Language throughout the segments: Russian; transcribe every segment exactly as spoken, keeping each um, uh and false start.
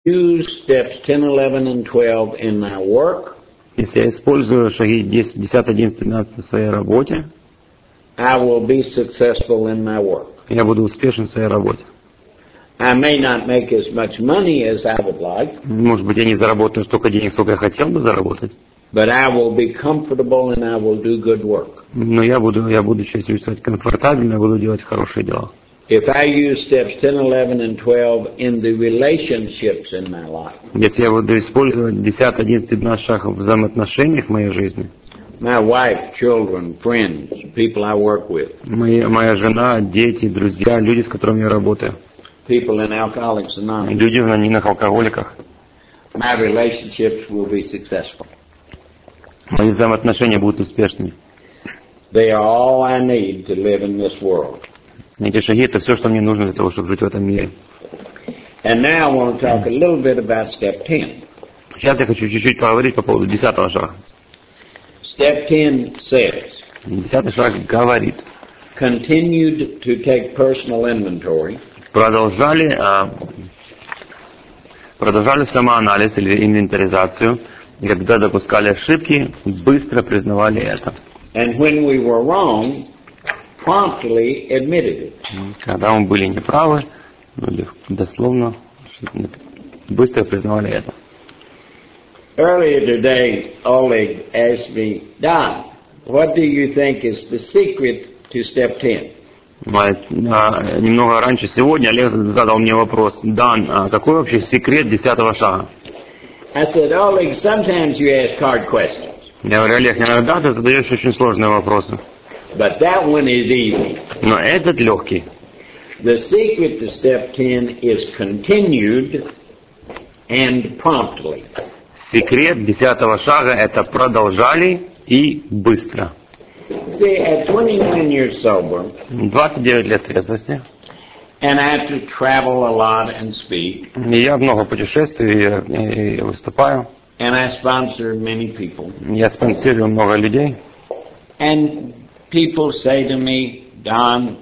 use steps ten, eleven, and twelve in my work, если я использую шаги десять, одиннадцать, двенадцать в своей работе, I will be successful in my work. я буду успешен в своей работе. I may not make as much money as I would like, Может быть, я не заработаю столько денег, сколько я хотел бы заработать, but I will be comfortable and I will do good work. но я буду, я буду себя чувствовать комфортабельно, буду делать хорошие дела. If I use steps ten, eleven, and twelve in the relationships in my life, Если я буду использовать десять, одиннадцать, двенадцать шагов в взаимоотношениях в моей жизни, my wife, children, friends, people I work with, мои, моя жена, дети, друзья, люди, с которыми я работаю, people in Alcoholics Anonymous, люди в анонимных алкоголиках, my relationships will be successful. мои взаимоотношения будут успешными. They are all I need to live in this world. Эти шаги — это все, что мне нужно для того, чтобы жить в этом мире. And now I want to talk a little bit about step ten. Сейчас я хочу чуть-чуть поговорить по поводу десятого шага. Step ten says, Десятый шаг говорит: continued to take personal inventory, продолжали, а, продолжали самоанализ или инвентаризацию, и когда допускали ошибки, быстро признавали это. and when we were wrong, promptly admitted it. Когда мы были неправы, ну, или дословно, быстро признавали это. Earlier today, Oleg asked me, Don, what do you think is the secret to step ten? А, немного раньше сегодня Олег задал мне вопрос: Дан, а какой вообще секрет десятого шага? I said, Oleg, sometimes you ask hard questions, Я говорю: Олег, иногда ты задаешь очень сложные вопросы, but that one is easy. но этот легкий. The secret to step ten is continued and promptly. Секрет десятого шага — это продолжали и быстро. See, at twenty-nine years sober, двадцать девять лет трезвости, and I have to travel a lot and speak, и я много путешествую и, и выступаю. and I sponsor many people, Я спонсирую много людей. and people say to me, Don,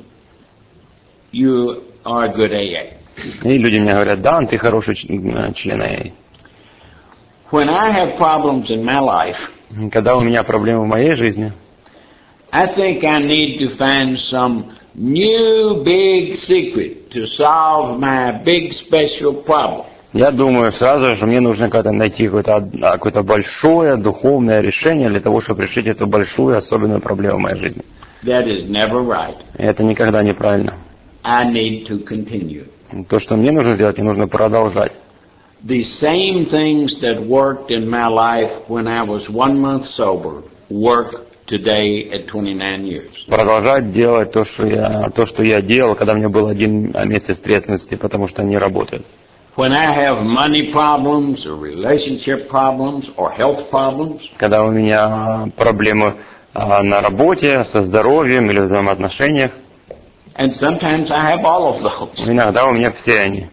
you are a good A A. И люди мне говорят: Дан, ты хороший член эй эй. When I have problems in my life, Когда у меня проблемы в моей жизни, I think I need to find some new big secret to solve my big special problem. я думаю сразу же, мне нужно как-то найти какое-то, какое-то большое духовное решение для того, чтобы решить эту большую особенную проблему в моей жизни. That is never right. И это никогда неправильно. I need to continue. То, что мне нужно сделать, мне нужно продолжать. The same things that worked in my life when I was one month sober work today at twenty-nine years. Продолжать делать то, что я, то, что я делал, когда мне был один месяц трезвости, потому что они работают. When I have money problems or relationship problems or health problems, Когда у меня проблемы а, на работе, со здоровьем или в взаимоотношениях, and sometimes I have all of those. иногда у меня все они.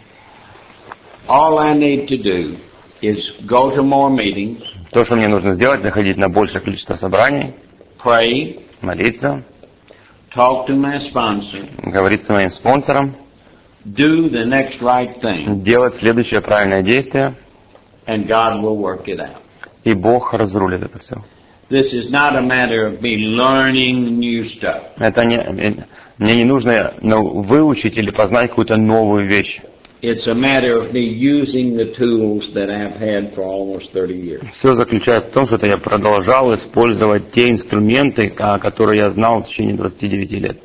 All I need to do is go to more meetings, То, что мне нужно сделать, заходить на большее количество собраний, pray, молиться, talk to my sponsor, говорить с моим спонсором, do the next right thing, делать следующее правильное действие, and God will work it out. и Бог разрулит это все. This is not a matter of me learning new stuff. Это не, мне не нужно ну, выучить или познать какую-то новую вещь. It's a matter of me using the tools that I've had for almost thirty years. Все заключается в том, что я продолжал использовать те инструменты, которые я знал в течение двадцати девяти лет.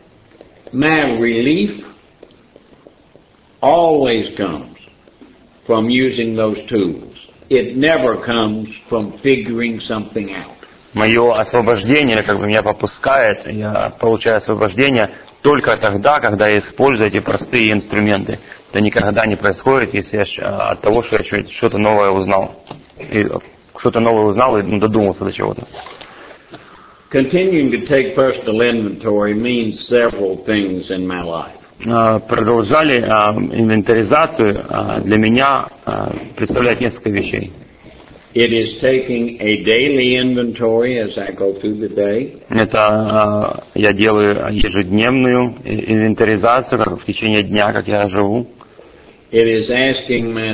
My relief always comes from using those tools. It never comes from figuring something out. Мое освобождение, как бы меня попускает, я получаю освобождение только тогда, когда я использую эти простые инструменты. Это никогда не происходит, если я, от того, что я что-то новое узнал. И что-то новое узнал и ну, додумался до чего-то. Continuing to take personal inventory means several things in my life. Продолжали инвентаризацию для меня представляет несколько вещей. It is taking a daily inventory as I go through the day. Это я делаю ежедневную инвентаризацию в течение дня, как я живу. It is asking my